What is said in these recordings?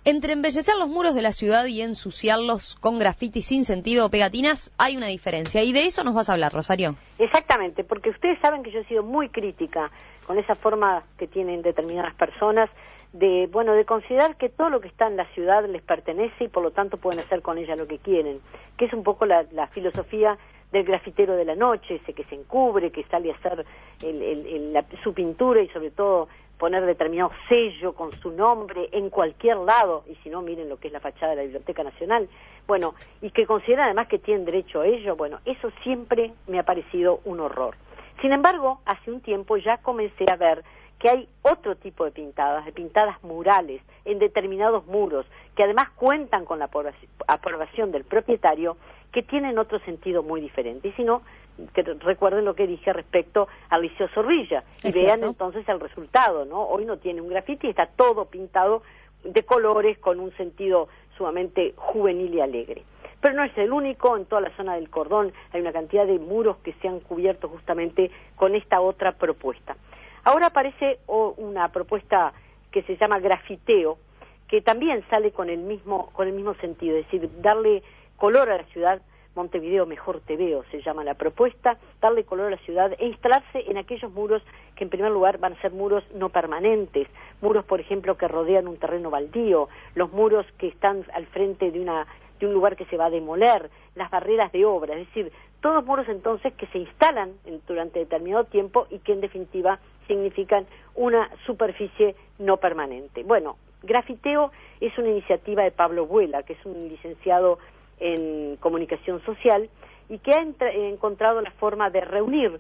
Entre embellecer los muros de la ciudad y ensuciarlos con grafitis sin sentido o pegatinas hay una diferencia, y de eso nos vas a hablar, Rosario. Exactamente, porque ustedes saben que yo he sido muy crítica con esa forma que tienen determinadas personas de considerar que todo lo que está en la ciudad les pertenece y por lo tanto pueden hacer con ella lo que quieren, que es un poco la filosofía del grafitero de la noche, ese que se encubre, que sale a hacer su pintura y sobre todo poner determinado sello con su nombre en cualquier lado, y si no, miren lo que es la fachada de la Biblioteca Nacional, y que consideran además que tienen derecho a ello, eso siempre me ha parecido un horror. Sin embargo, hace un tiempo ya comencé a ver que hay otro tipo de pintadas murales en determinados muros, que además cuentan con la aprobación del propietario, que tienen otro sentido muy diferente. Y si no, que recuerden lo que dije respecto al Liceo Zorrilla, y vean entonces el resultado, ¿no? Hoy no tiene un grafiti, está todo pintado de colores con un sentido sumamente juvenil y alegre. Pero no es el único, en toda la zona del Cordón hay una cantidad de muros que se han cubierto justamente con esta otra propuesta. Ahora aparece una propuesta que se llama grafiteo, que también sale con el mismo sentido, es decir, darle color a la ciudad. Montevideo Mejor Te Veo se llama la propuesta, darle color a la ciudad e instalarse en aquellos muros que en primer lugar van a ser muros no permanentes, muros por ejemplo que rodean un terreno baldío, los muros que están al frente de un lugar que se va a demoler, las barreras de obra, es decir, todos muros entonces que se instalan durante determinado tiempo y que en definitiva significan una superficie no permanente. Grafiteo es una iniciativa de Pablo Vuela, que es un licenciado en comunicación social y que ha encontrado la forma de reunir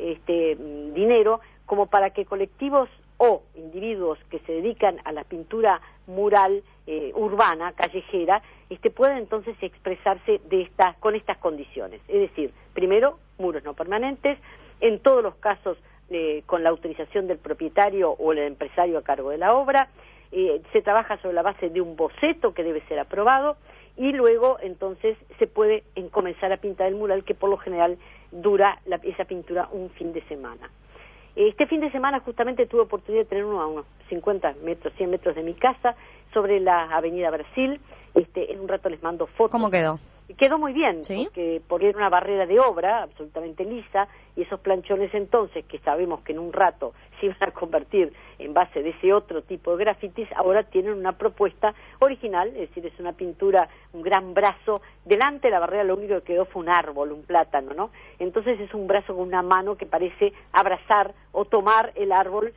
dinero como para que colectivos o individuos que se dedican a la pintura mural urbana, callejera, puedan entonces expresarse con estas condiciones. Es decir, primero, muros no permanentes, en todos los casos con la autorización del propietario o el empresario a cargo de la obra, se trabaja sobre la base de un boceto que debe ser aprobado, y luego entonces se puede comenzar a pintar el mural, que por lo general dura esa pintura un fin de semana. Este fin de semana justamente tuve oportunidad de tener uno a unos 50 metros, 100 metros de mi casa, sobre la Avenida Brasil. En un rato les mando fotos. ¿Cómo quedó? Quedó muy bien, ¿Sí? porque era una barrera de obra absolutamente lisa, y esos planchones entonces, que sabemos que en un rato se iban a convertir en base de ese otro tipo de grafitis, ahora tienen una propuesta original, es decir, es una pintura, un gran brazo, delante de la barrera lo único que quedó fue un árbol, un plátano, ¿no? Entonces es un brazo con una mano que parece abrazar o tomar el árbol,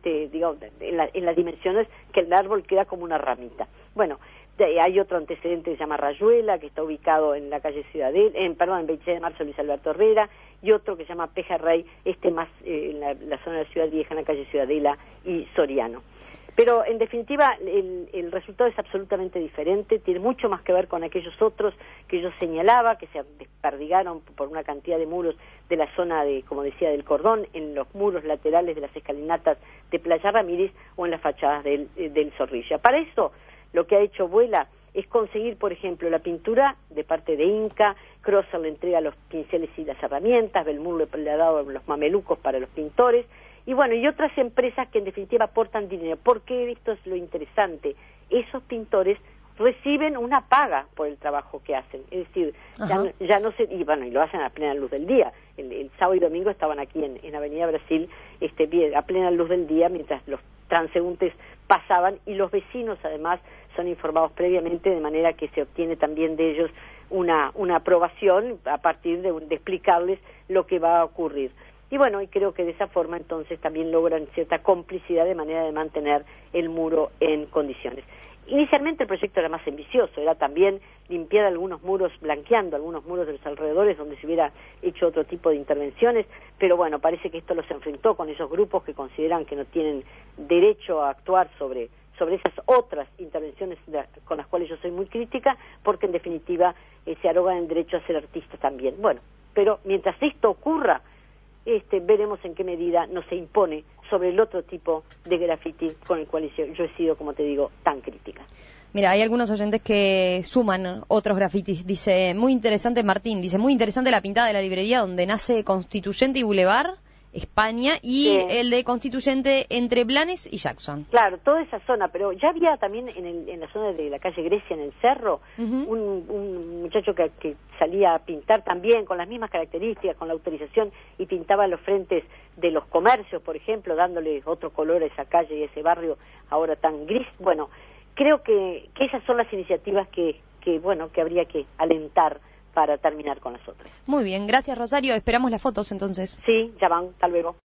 en las dimensiones que el árbol queda como una ramita. Hay otro antecedente que se llama Rayuela, que está ubicado en la calle Ciudadela, en 26 de marzo Luis Alberto Herrera, y otro que se llama Pejerrey, más en la zona de la Ciudad Vieja, en la calle Ciudadela y Soriano. Pero en definitiva el resultado es absolutamente diferente, tiene mucho más que ver con aquellos otros que yo señalaba, que se desperdigaron por una cantidad de muros de la zona como decía, del Cordón, en los muros laterales de las escalinatas de Playa Ramírez o en las fachadas del Zorrilla. Para eso, lo que ha hecho Vuela es conseguir, por ejemplo, la pintura de parte de Inca, Crosser le entrega los pinceles y las herramientas, Belmur le ha dado los mamelucos para los pintores, y otras empresas que en definitiva aportan dinero, porque esto es lo interesante, esos pintores reciben una paga por el trabajo que hacen, es decir, ya no se, y lo hacen a plena luz del día. El sábado y domingo estaban aquí en Avenida Brasil, a plena luz del día, mientras los transeúntes pasaban, y los vecinos además son informados previamente, de manera que se obtiene también de ellos una aprobación a partir de explicarles lo que va a ocurrir. Y creo que de esa forma entonces también logran cierta complicidad de manera de mantener el muro en condiciones. Inicialmente el proyecto era más ambicioso, era también limpiar algunos muros, blanqueando algunos muros de los alrededores donde se hubiera hecho otro tipo de intervenciones, pero parece que esto los enfrentó con esos grupos que consideran que no tienen derecho a actuar sobre esas otras intervenciones con las cuales yo soy muy crítica, porque en definitiva se arrogan el derecho a ser artistas también. Pero mientras esto ocurra, veremos en qué medida no se impone sobre el otro tipo de graffiti con el cual yo he sido, como te digo, tan crítica. Mira, hay algunos oyentes que suman otros grafitis. Dice, muy interesante, Martín, dice, muy interesante la pintada de la librería donde nace Constituyente y Boulevard, España, y Sí. el de Constituyente entre Blanes y Jackson. Claro, toda esa zona, pero ya había también en la zona de la calle Grecia, en el cerro, un muchacho que salía a pintar también con las mismas características, con la autorización, y pintaba los frentes de los comercios, por ejemplo, dándole otro color a esa calle y a ese barrio ahora tan gris. Bueno, creo que esas son las iniciativas que habría que alentar para terminar con las otras. Muy bien, gracias Rosario, esperamos las fotos entonces. Sí, ya van, hasta luego.